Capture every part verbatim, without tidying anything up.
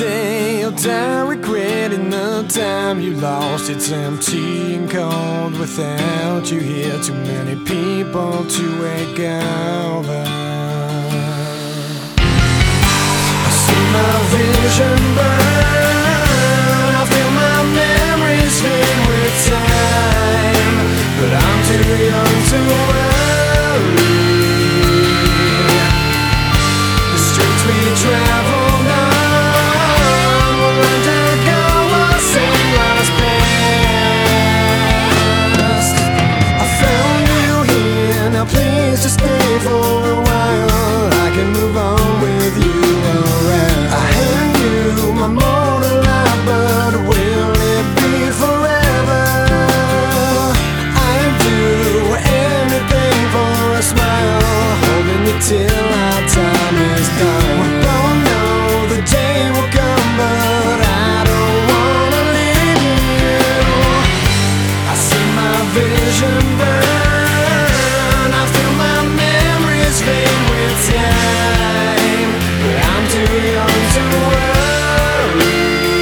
day you'll die regretting the time you lost. It's empty and cold without you here. Too many people to wake over. I see my vision burn, I feel my memories fade with time, but I'm too young to worry. The streets we travel till our time is done. We both know the day will come, but I don't wanna leave you. I see my vision burn, I feel my memories fade with time, but I'm too young to worry.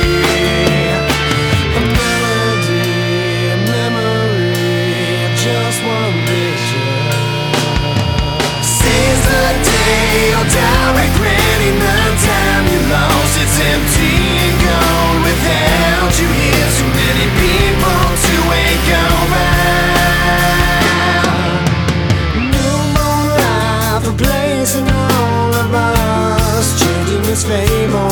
A melody, a memory, just one picture. You'll die regretting the time you lost. It's empty and gone without you here. Too many people to wake over. New moon life replacing all of us, changing this fame.